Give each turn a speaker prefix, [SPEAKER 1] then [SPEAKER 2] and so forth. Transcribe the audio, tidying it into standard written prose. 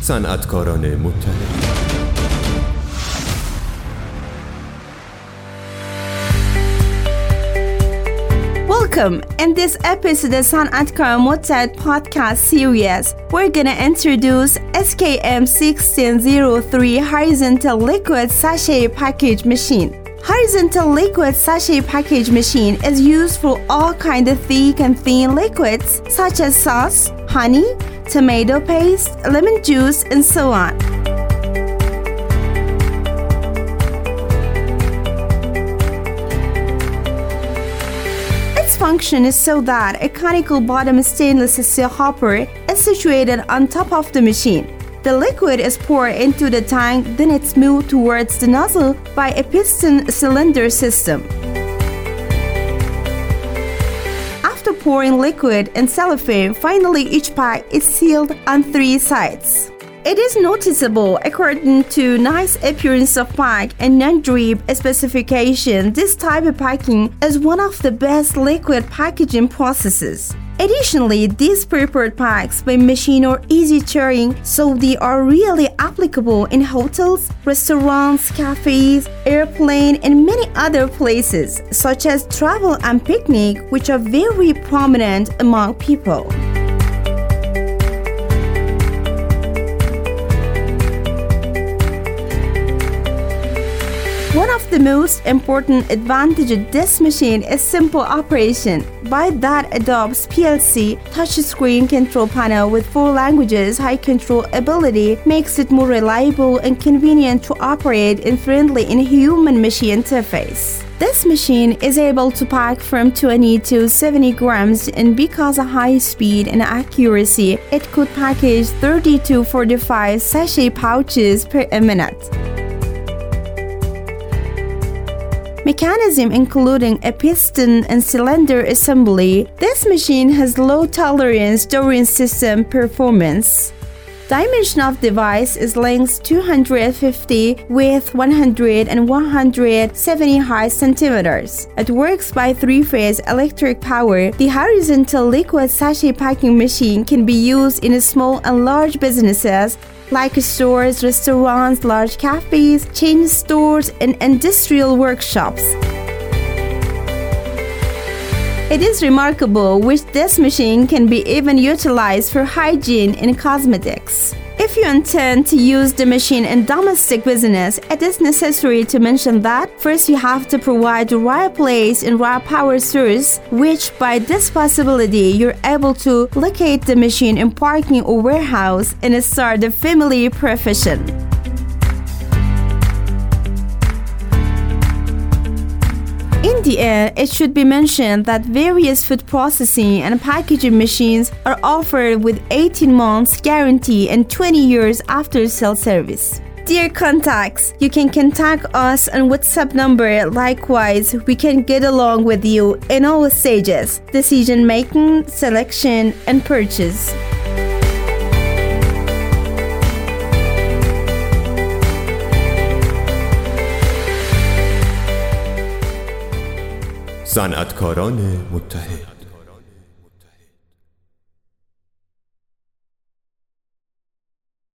[SPEAKER 1] صنعتکاران متحد.
[SPEAKER 2] Welcome! In this episode of San'atkaron Muttahid podcast series, we're gonna introduce SKM 1603 Horizontal Liquid Sachet Package Machine. Horizontal Liquid Sachet Package Machine is used for all kinds of thick and thin liquids such as sauce, honey, tomato paste, lemon juice, and so on. Function is so that a conical bottom stainless steel hopper is situated on top of the machine. The liquid is poured into the tank, then it's moved towards the nozzle by a piston cylinder system. After pouring liquid in cellophane, finally each pack is sealed on 3 sides. It is noticeable, according to nice appearance of pack and non-drip specification, this type of packing is one of the best liquid packaging processes. Additionally, these prepared packs by machine are easy carrying, so they are really applicable in hotels, restaurants, cafes, airplane, and many other places, such as travel and picnic, which are very prominent among people. One of the most important advantages of this machine is simple operation. By that, Adobe's PLC touchscreen control panel with 4 languages high control ability makes it more reliable and convenient to operate in friendly and human-machine interface. This machine is able to pack from 20 to 70 grams, and because of high speed and accuracy, it could package 30 to 45 sachet pouches per minute. Mechanism including a piston and cylinder assembly, this machine has low tolerance during system performance. Dimension of device is length 250, width 100 and 170 high centimeters. It works by 3-phase electric power. The horizontal liquid sachet packing machine can be used in small and large businesses like stores, restaurants, large cafes, chain stores, and industrial workshops. It is remarkable which this machine can be even utilized for hygiene and cosmetics. If you intend to use the machine in domestic business, it is necessary to mention that first you have to provide the right place and right power source, which by this possibility you're able to locate the machine in parking or warehouse and start the family profession. In the end, it should be mentioned that various food processing and packaging machines are offered with 18 months guarantee and 20 years after-sale service. Dear contacts, you can contact us on WhatsApp number. Likewise, we can get along with you in all stages: decision making, selection, and purchase.
[SPEAKER 1] صنعتکاران متحد.